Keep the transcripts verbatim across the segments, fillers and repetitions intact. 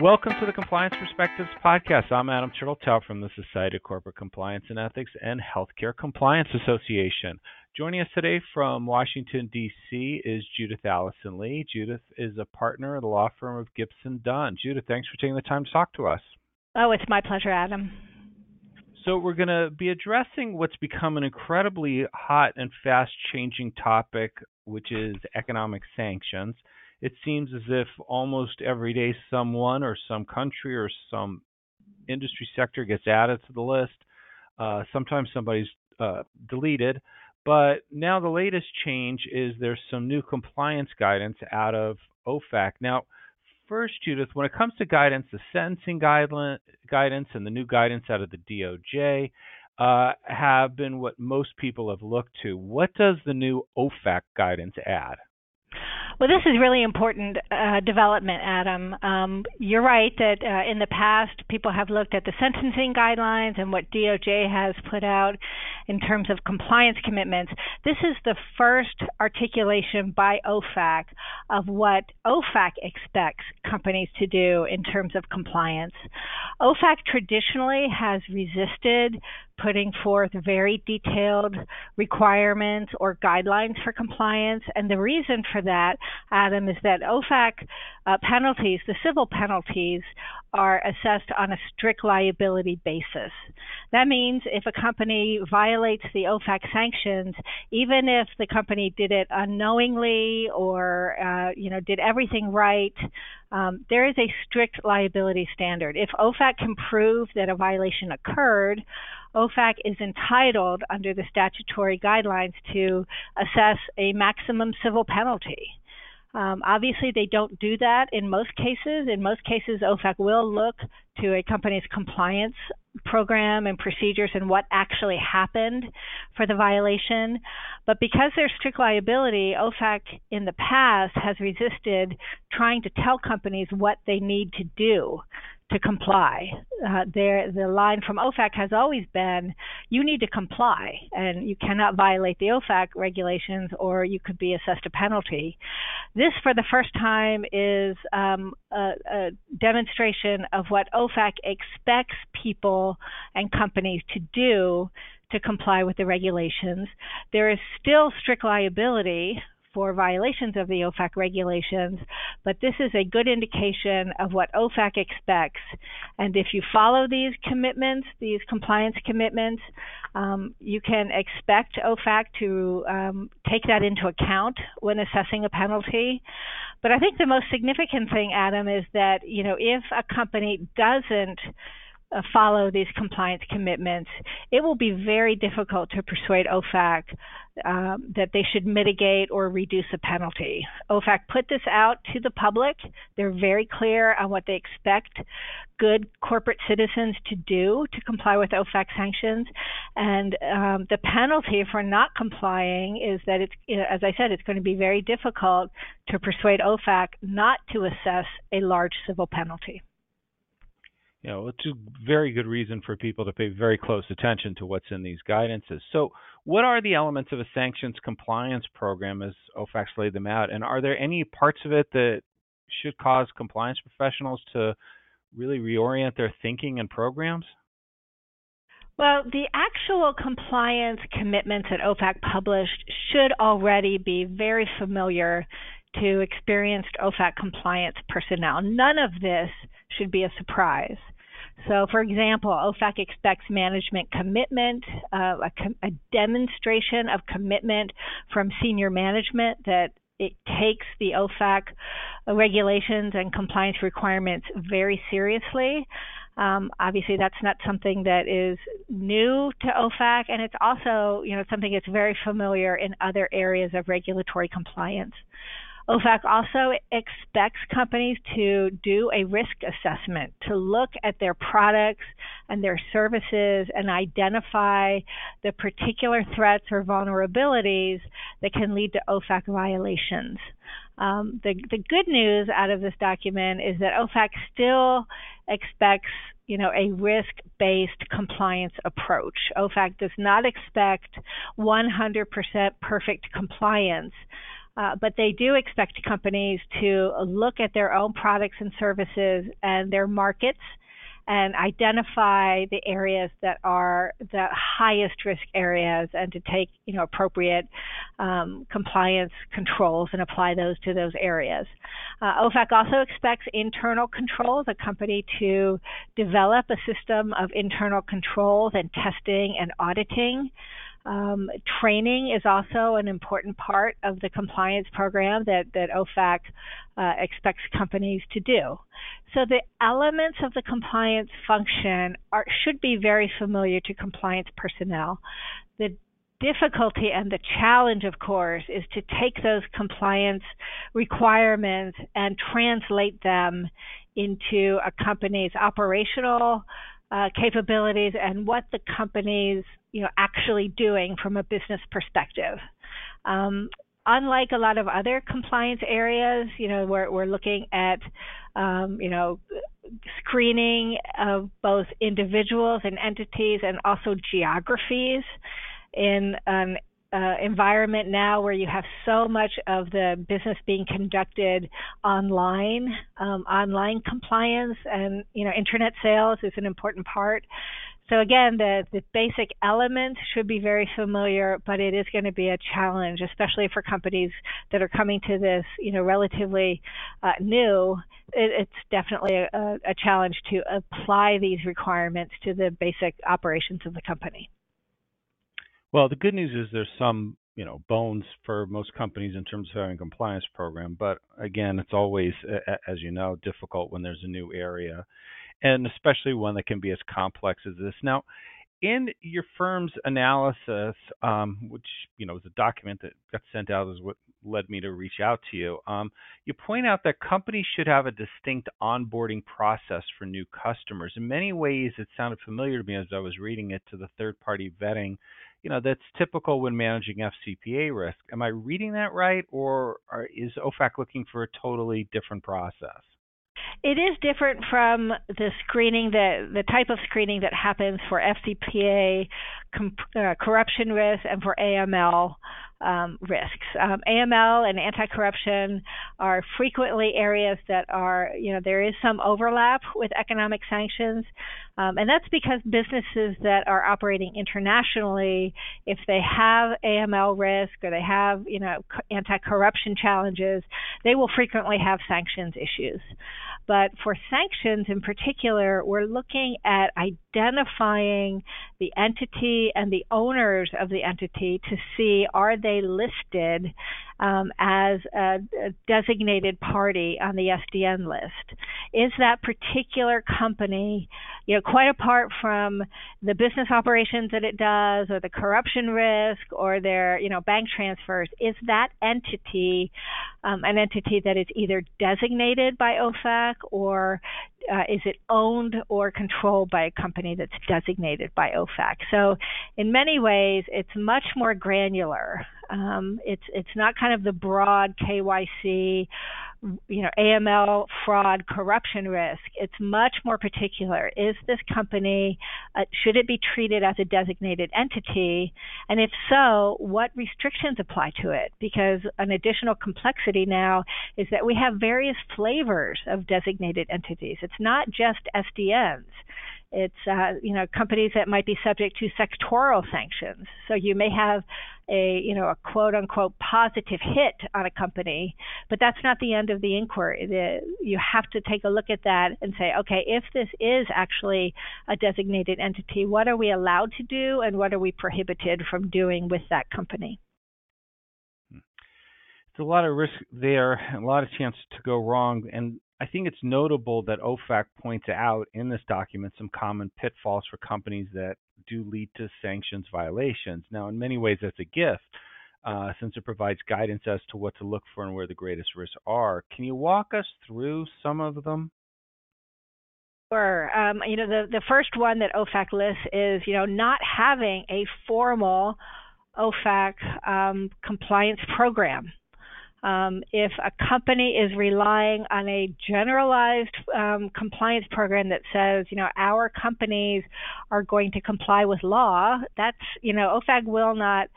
Welcome to the Compliance Perspectives podcast. I'm Adam Turteltaub from the Society of Corporate Compliance and Ethics and Healthcare Compliance Association. Joining us today from Washington, D C is Judith Allison Lee. Judith is a partner at the law firm of Gibson Dunn. Judith, thanks for taking the time to talk to us. Oh, it's my pleasure, Adam. So we're going to be addressing what's become an incredibly hot and fast-changing topic, which is economic sanctions. It seems as if almost every day someone or some country or some industry sector gets added to the list. Uh, sometimes somebody's uh, deleted. But now the latest change is there's some new compliance guidance out of O F A C. Now, first, Judith, when it comes to guidance, the sentencing guideline, guidance and the new guidance out of the D O J uh, have been what most people have looked to. What does the new O F A C guidance add? Well, this is really important uh, development, Adam. Um, you're right that uh, in the past, people have looked at the sentencing guidelines and what D O J has put out in terms of compliance commitments. This is the first articulation by O F A C of what O F A C expects companies to do in terms of compliance. O F A C traditionally has resisted putting forth very detailed requirements or guidelines for compliance. And the reason for that, Adam, is that O F A C uh, penalties, the civil penalties, are assessed on a strict liability basis. That means if a company violates the O F A C sanctions, even if the company did it unknowingly or uh, you know did everything right, um, there is a strict liability standard. If O F A C can prove that a violation occurred, O F A C is entitled under the statutory guidelines to assess a maximum civil penalty. Um, obviously, they don't do that in most cases. In most cases, O F A C will look to a company's compliance program and procedures and what actually happened for the violation. But because there's strict liability, O F A C in the past has resisted trying to tell companies what they need to do to comply. Uh, there, the line from O F A C has always been, you need to comply, and you cannot violate the O F A C regulations or you could be assessed a penalty. This, for the first time, is um, a, a demonstration of what O F A C expects people and companies to do to comply with the regulations. There is still strict liability for violations of the O F A C regulations, but this is a good indication of what O F A C expects. And if you follow these commitments, these compliance commitments, um, you can expect O F A C to um, take that into account when assessing a penalty. But I think the most significant thing, Adam, is that, you know, if a company doesn't uh, follow these compliance commitments, it will be very difficult to persuade O F A C Um, that they should mitigate or reduce a penalty. O F A C put this out to the public. They're very clear on what they expect good corporate citizens to do to comply with O F A C sanctions. And um, the penalty for not complying is that it's, you know, as I said, it's going to be very difficult to persuade O F A C not to assess a large civil penalty. You know, it's a very good reason for people to pay very close attention to what's in these guidances. So what are the elements of a sanctions compliance program as O F A C laid them out? And are there any parts of it that should cause compliance professionals to really reorient their thinking and programs? Well, the actual compliance commitments that O F A C published should already be very familiar to experienced O F A C compliance personnel. None of this should be a surprise. So, for example, O F A C expects management commitment, uh, a, com- a demonstration of commitment from senior management that it takes the O F A C regulations and compliance requirements very seriously. Um, obviously, that's not something that is new to O F A C, and it's also, you know, something that's very familiar in other areas of regulatory compliance. O F A C also expects companies to do a risk assessment, to look at their products and their services and identify the particular threats or vulnerabilities that can lead to O F A C violations. Um, the, the good news out of this document is that O F A C still expects, you know, a risk-based compliance approach. O F A C does not expect one hundred percent perfect compliance. Uh, but they do expect companies to look at their own products and services and their markets and identify the areas that are the highest risk areas and to take, you know, appropriate um, compliance controls and apply those to those areas. Uh, O FAC also expects internal controls, a company to develop a system of internal controls and testing and auditing. Um, training is also an important part of the compliance program that, that O FAC uh, expects companies to do. So the elements of the compliance function are, should be very familiar to compliance personnel. The difficulty and the challenge, of course, is to take those compliance requirements and translate them into a company's operational uh, capabilities and what the company's you know, actually doing from a business perspective. Um, unlike a lot of other compliance areas, you know, we're, we're looking at, um, you know, screening of both individuals and entities and also geographies in an uh, environment now where you have so much of the business being conducted online. Um, online compliance and, you know, internet sales is an important part. So again, the, the basic elements should be very familiar, but it is going to be a challenge, especially for companies that are coming to this, you know, relatively uh, new. It, it's definitely a, a challenge to apply these requirements to the basic operations of the company. Well, the good news is there's some, you know, bones for most companies in terms of having a compliance program, but again, it's always, as you know, difficult when there's a new area, and especially one that can be as complex as this. Now, in your firm's analysis, um, which, you know, is a document that got sent out, is what led me to reach out to you, um, you point out that companies should have a distinct onboarding process for new customers. In many ways, it sounded familiar to me as I was reading it, to the third-party vetting, you know, that's typical when managing F C P A risk. Am I reading that right, or are, is O FAC looking for a totally different process? It is different from the screening, that the type of screening that happens for F C P A, com, uh, corruption risk, and for A M L um, risks. Um, A M L and anti-corruption are frequently areas that are, you know, there is some overlap with economic sanctions, um, and that's because businesses that are operating internationally, if they have A M L risk or they have, you know, anti-corruption challenges, they will frequently have sanctions issues. But for sanctions in particular, we're looking at identifying the entity and the owners of the entity to see, are they listed um, as a, a designated party on the S D N list? Is that particular company, you know, quite apart from the business operations that it does or the corruption risk or their, you know, bank transfers, is that entity um, an entity that is either designated by O FAC, or uh, is it owned or controlled by a company that's designated by O FAC? So in many ways, it's much more granular. Um, it's it's not kind of the broad K Y C, you know, A M L, fraud, corruption risk. It's much more particular. Is this company, uh, should it be treated as a designated entity? And if so, what restrictions apply to it? Because an additional complexity now is that we have various flavors of designated entities. It's not just S D Ns. It's, uh, you know, companies that might be subject to sectoral sanctions. So you may have a, you know, a quote unquote positive hit on a company, but that's not the end of the inquiry. The, you have to take a look at that and say, okay, if this is actually a designated entity, what are we allowed to do and what are we prohibited from doing with that company? It's a lot of risk there, a lot of chance to go wrong, and I think it's notable that O FAC points out in this document some common pitfalls for companies that do lead to sanctions violations. Now, in many ways, that's a gift, uh, since it provides guidance as to what to look for and where the greatest risks are. Can you walk us through some of them? Sure. Um, you know, the, the first one that O FAC lists is, you know, not having a formal O FAC um, compliance program. Um, if a company is relying on a generalized um, compliance program that says, you know, our companies are going to comply with law, that's, you know, O FAC will not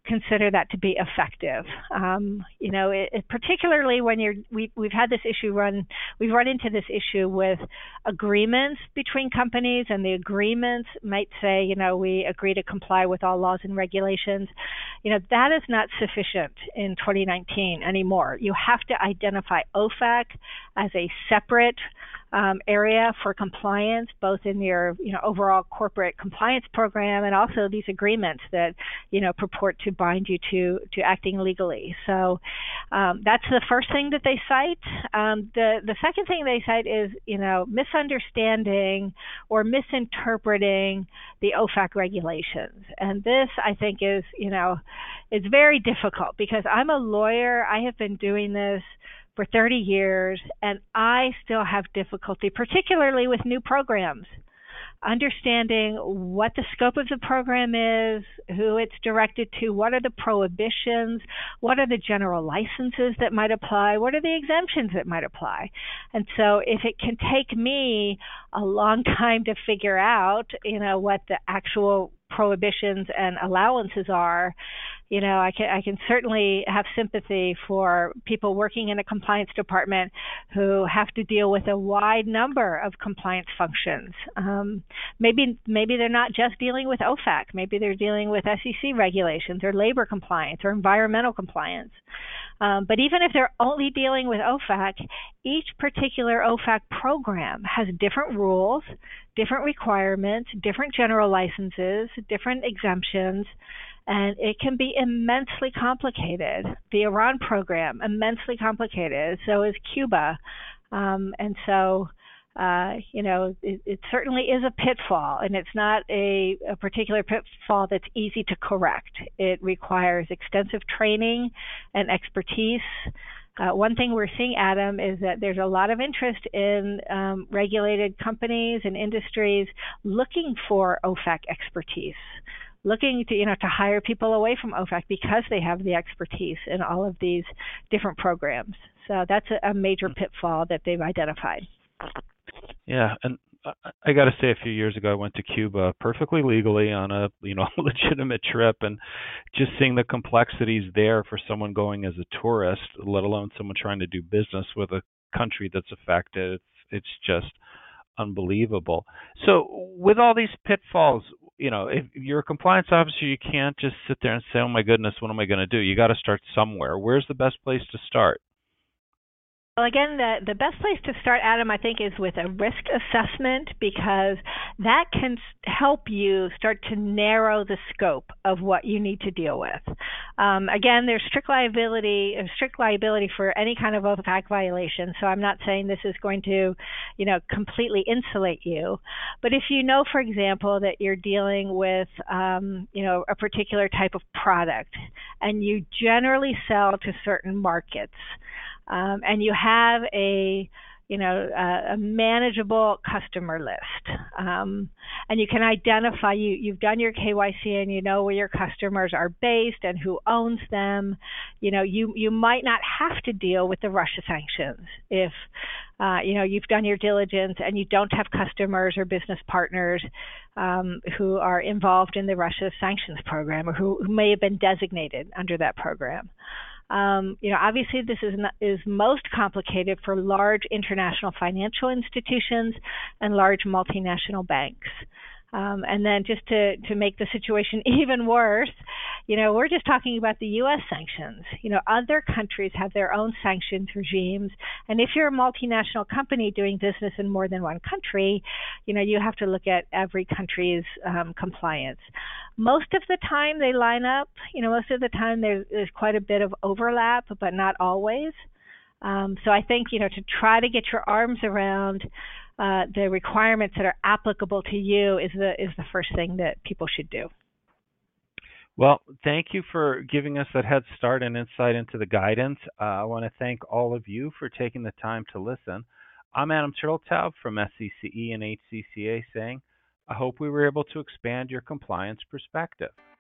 consider that to be effective. Um, you know, it, it, particularly when you're, we, we've had this issue run, we've run into this issue with agreements between companies, and the agreements might say, you know, we agree to comply with all laws and regulations. You know, that is not sufficient in twenty nineteen anymore. You have to identify O F A C as a separate Um, area for compliance, both in your, you know, overall corporate compliance program and also these agreements that, you know, purport to bind you to to acting legally. So um, that's the first thing that they cite. Um, the the second thing they cite is, you know, misunderstanding or misinterpreting the O F A C regulations, and this I think is, you know, is very difficult because I'm a lawyer. I have been doing this for thirty years, and I still have difficulty, particularly with new programs, understanding what the scope of the program is, who it's directed to, what are the prohibitions, what are the general licenses that might apply, what are the exemptions that might apply. And so if it can take me a long time to figure out, you know, what the actual prohibitions and allowances are, you know, I can I can certainly have sympathy for people working in a compliance department who have to deal with a wide number of compliance functions. Um, maybe maybe they're not just dealing with O F A C. Maybe they're dealing with S E C regulations or labor compliance or environmental compliance. Um, but even if they're only dealing with O F A C, each particular O F A C program has different rules, different requirements, different general licenses, different exemptions, and it can be immensely complicated. The Iran program, immensely complicated. So is Cuba. Um, and so, uh, you know, it, it certainly is a pitfall, and it's not a, a particular pitfall that's easy to correct. It requires extensive training and expertise. Uh, one thing we're seeing, Adam, is that there's a lot of interest in um, regulated companies and industries looking for O F A C expertise, looking to, you know, to hire people away from O F A C because they have the expertise in all of these different programs. So that's a, a major pitfall that they've identified. Yeah, and I got to say, a few years ago, I went to Cuba perfectly legally on a, you know, legitimate trip, and just seeing the complexities there for someone going as a tourist, let alone someone trying to do business with a country that's affected, it's, it's just unbelievable. So with all these pitfalls, you know, if you're a compliance officer, you can't just sit there and say, oh my goodness, what am I going to do? You got to start somewhere. Where's the best place to start? Well, again, the, the best place to start, Adam, I think, is with a risk assessment, because that can help you start to narrow the scope of what you need to deal with. Um, again, there's strict liability, strict liability for any kind of O F A C violation, so I'm not saying this is going to, you know, completely insulate you. But if you know, for example, that you're dealing with, um, you know, a particular type of product, and you generally sell to certain markets, Um, and you have a, you know, a, a manageable customer list, um, and you can identify, you, you've done your K Y C and you know where your customers are based and who owns them. You know, you, you might not have to deal with the Russia sanctions if, uh, you know, you've done your diligence and you don't have customers or business partners um, who are involved in the Russia sanctions program, or who, who may have been designated under that program. Um, you know, obviously this is not, is most complicated for large international financial institutions and large multinational banks. Um, and then just to, to make the situation even worse, you know, we're just talking about the U S sanctions. You know, other countries have their own sanctions regimes. And if you're a multinational company doing business in more than one country, you know, you have to look at every country's um, compliance. Most of the time they line up. You know, most of the time there's, there's quite a bit of overlap, but not always. Um, so I think, you know, to try to get your arms around Uh, the requirements that are applicable to you is the is the first thing that people should do. Well, thank you for giving us that head start and insight into the guidance. Uh, I want to thank all of you for taking the time to listen. I'm Adam Turteltaub from S C C E and H C C A saying, I hope we were able to expand your compliance perspective.